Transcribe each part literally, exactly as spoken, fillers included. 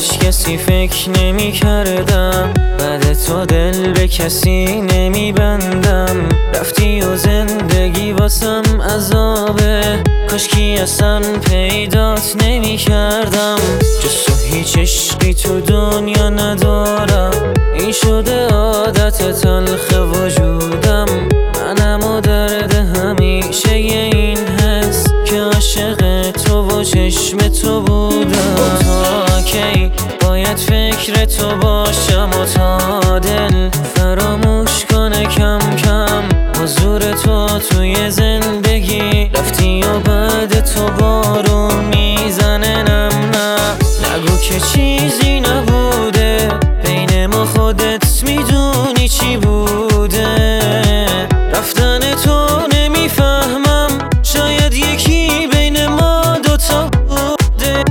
هیچ کسی فکر نمی کردم، بعد تو دل به کسی نمی بندم. رفتی و زندگی واسم عذابه، کاشکی اصلا پیدات نمی کردم. جز تو هیچ عشقی تو دنیا ندارم، این شده عادت تلخ وجودم. منم و درد همیشه این حس که عاشق تو و چشم تو بودم. تا کی باید فکر تو باشم و تا دل فراموش کنه کم کم حضور تو توی زندگی؟ رفتی و بعد تو بارون میزنه نم نه. نگو که چیزی نبوده بین ما، خودت میدونی چی بوده. رفتن تو نمیفهمم، شاید یکی بین ما دوتا بوده.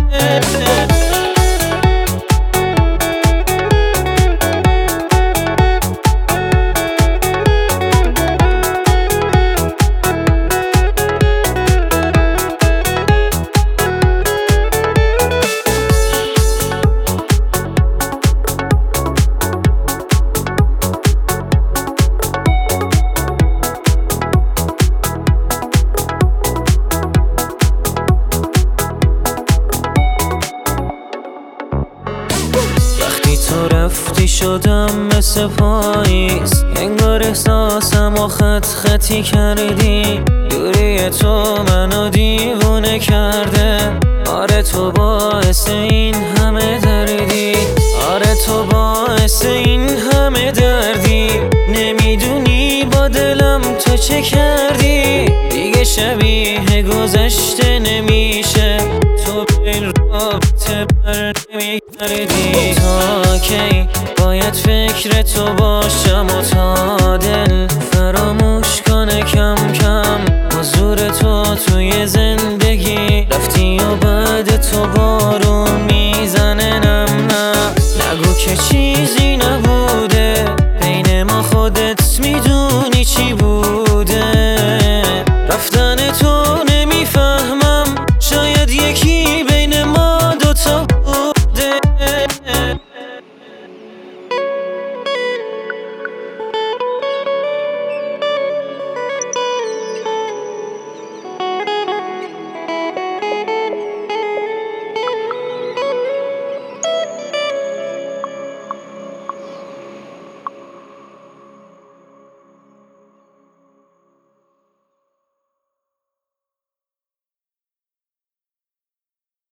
تو رفتی شدم مثل پاییز، انگار احساسم و خط خطی کردی. دوری تو منو دیوونه کرده، آره تو باعث این همه دردی. آره تو باعث این همه دردی. نمیدونی با دلم تو چه کردی، دیگه شبیه گذشته نمیشه. تو به این رابطه بر نمیگردی. تا کی باید فکر تو باشم و تا دل فراموش کنه کم کم حضور تو توی زندگی؟